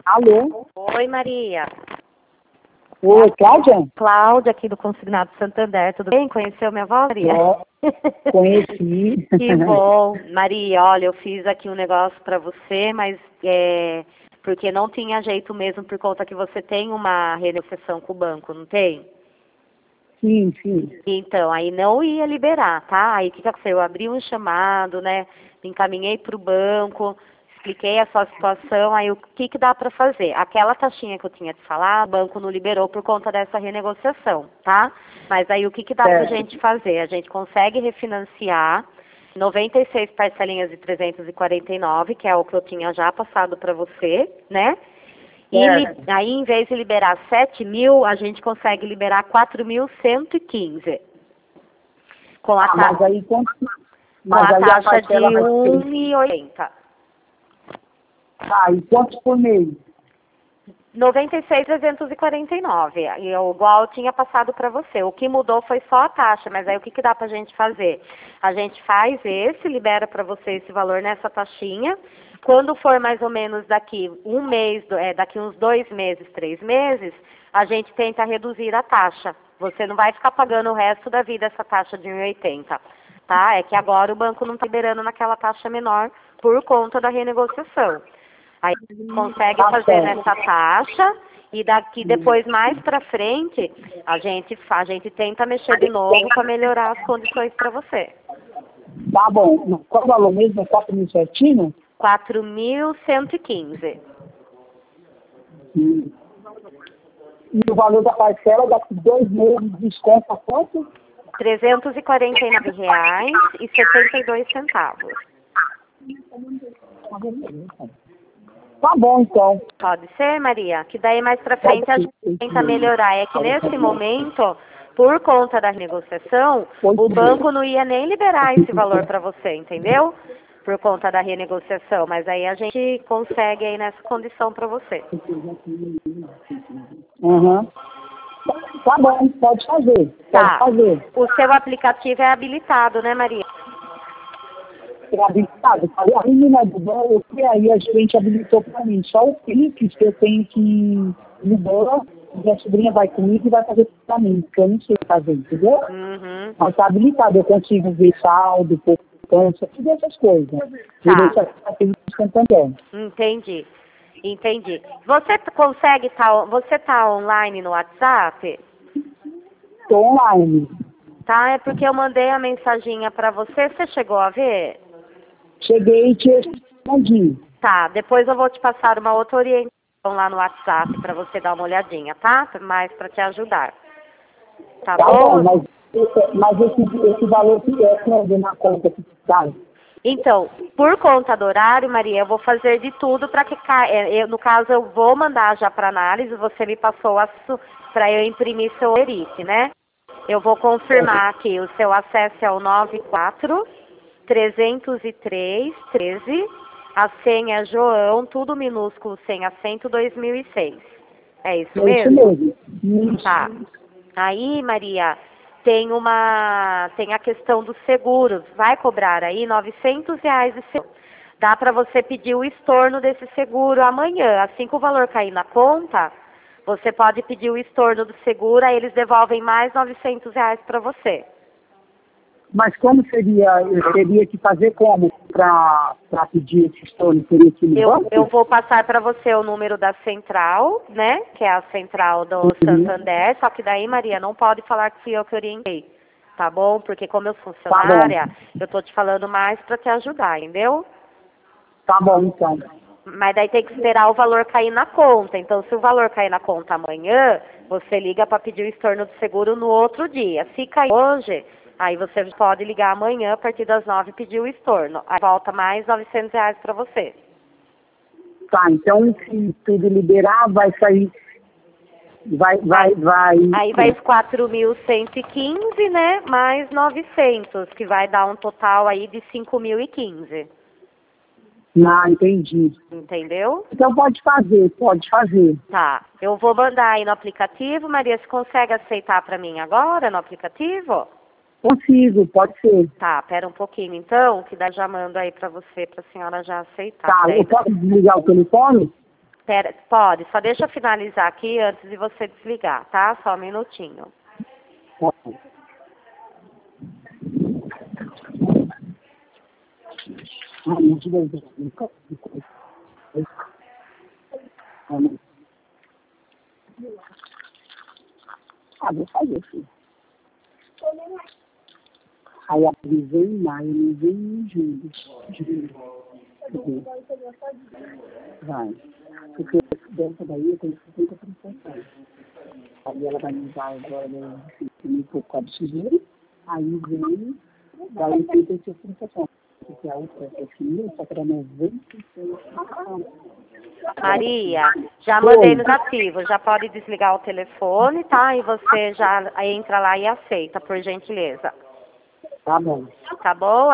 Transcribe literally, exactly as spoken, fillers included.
Alô? Oi, Maria. Oi, Cláudia? Cláudia, aqui do Consignado Santander. Tudo bem? Conheceu minha voz, Maria? Ó, conheci. Que bom. Maria, olha, eu fiz aqui um negócio para você, mas é porque não tinha jeito mesmo por conta que você tem uma renegociação com o banco, não tem? Sim, sim. Então, aí não ia liberar, tá? Aí o que que aconteceu? Eu abri um chamado, né? Me encaminhei para o banco, expliquei a sua situação, aí o que que dá para fazer? Aquela taxinha que eu tinha te falado, o banco não liberou por conta dessa renegociação, tá? Mas aí o que que dá pra Certo. gente fazer? A gente consegue refinanciar noventa e seis parcelinhas de trezentos e quarenta e nove, que é o que eu tinha já passado para você, né? E li- Certo. aí, em vez de liberar sete mil, a gente consegue liberar quatro mil cento e quinze. Com a, Ah, ta mas aí quanto? com Mas a aí a taxa de parcela vai um ser. e oitenta. Tá, e quanto por mês? noventa e seis mil trezentos e quarenta e nove. E eu, igual eu tinha passado para você. O que mudou foi só a taxa, mas aí o que, que dá para a gente fazer? A gente faz esse, libera para você esse valor nessa taxinha. Quando for mais ou menos daqui um mês, do- é, daqui uns dois meses, três meses, a gente tenta reduzir a taxa. Você não vai ficar pagando o resto da vida essa taxa de um e oitenta, tá? É que agora o banco não está liberando naquela taxa menor por conta da renegociação. Aí consegue Tá fazer certo. nessa taxa e daqui depois mais para frente a gente fa- a gente tenta mexer de novo para melhorar as condições para você. Tá bom. Qual o valor mesmo? É quatro mil certinho? quatro mil cento e quinze. Hum. E o valor da parcela daqui dois meses desconta quanto? trezentos e quarenta e nove reais e setenta e dois centavos. Tá bom, então. Pode ser, Maria? Que daí mais para frente a gente tenta melhorar. É que nesse momento, por conta da renegociação, o banco não ia nem liberar esse valor para você, entendeu? Por conta da renegociação. Mas aí a gente consegue aí nessa condição para você. Uhum. Tá bom, pode fazer. Pode Tá. fazer. O seu aplicativo é habilitado, né, Maria? É habilitado. A menina do banco, que aí a gente habilitou para mim. Só o clique que eu tenho que ir no banco, minha sobrinha vai comigo e vai fazer para mim, porque eu não sei fazer, entendeu? Uhum. Mas tá habilitado, eu consigo ver saldo, poupança, tudo essas coisas. Tá. Por isso aqui no Santander. Entendi. Entendi. Você t- consegue tá, você tá online no WhatsApp? Estou online. Tá, é porque eu mandei a mensaginha para você. Você chegou a ver? Cheguei e te respondi. Tá, depois eu vou te passar uma outra orientação lá no WhatsApp para você dar uma olhadinha, tá? Mais para te ajudar. Tá, Tá bom? bom, mas, mas esse, esse valor que é que não vem na conta que tá. Então, por conta do horário, Maria, eu vou fazer de tudo para que ca- é, eu, no caso eu vou mandar já para análise, você me passou para eu imprimir seu erite, né? Eu vou confirmar aqui, o seu acesso é o nove quatro trezentos e três treze, a senha é João, tudo minúsculo, sem acento, dois mil e seis. É isso É isso mesmo? mesmo. Isso. Tá. Aí, Maria, tem uma, tem a questão dos seguros. Vai cobrar aí novecentos reais de seguro. Dá para você pedir o estorno desse seguro amanhã. Assim que o valor cair na conta, você pode pedir o estorno do seguro, aí eles devolvem mais novecentos reais para você. Mas como seria, eu teria que fazer como para pedir esse estorno? Teria que ir no Eu, banco? eu vou passar para você o número da central, né? Que é a central do Uhum. Santander. Só que daí, Maria, não pode falar que fui eu que orientei. Tá bom? Porque como eu sou funcionária, eu tô te falando mais para te ajudar, entendeu? Tá bom, então. Mas daí tem que esperar o valor cair na conta. Então, se o valor cair na conta amanhã, você liga para pedir o estorno do seguro no outro dia. Se cair hoje, aí você pode ligar amanhã a partir das nove e pedir o estorno. Aí volta mais novecentos reais para você. Tá, então se tudo liberar, vai sair. Vai, vai, vai. Aí vai os quatro mil cento e quinze, né? Mais novecentos, que vai dar um total aí de cinco mil e quinze. Ah, entendi. Entendeu? Então pode fazer, pode fazer. Tá. Eu vou mandar aí no aplicativo. Maria, você consegue aceitar para mim agora no aplicativo? Consigo, pode ser. Tá, pera um pouquinho então, que daí já mando aí pra você, pra senhora já aceitar. Tá, Daí- eu posso desligar o telefone? Pera, pode, só deixa eu finalizar aqui antes de você desligar, tá? Só um minutinho. Tá. Ah, não te deu nunca. Ah, vou fazer, filho. Aí avisei em maio, não veio em julho. Julho. Vai. Porque dessa daí eu tenho sessenta por cento. Aí ela vai me dar agora um pouco de dinheiro. Aí vem, vai oitenta e seis por cento. Porque a outra é assim, só para noventa e seis por cento. Maria, já mandei nos ativos, já pode desligar o telefone, tá? E você já entra lá e aceita, por gentileza. Tá bom. Tá bom?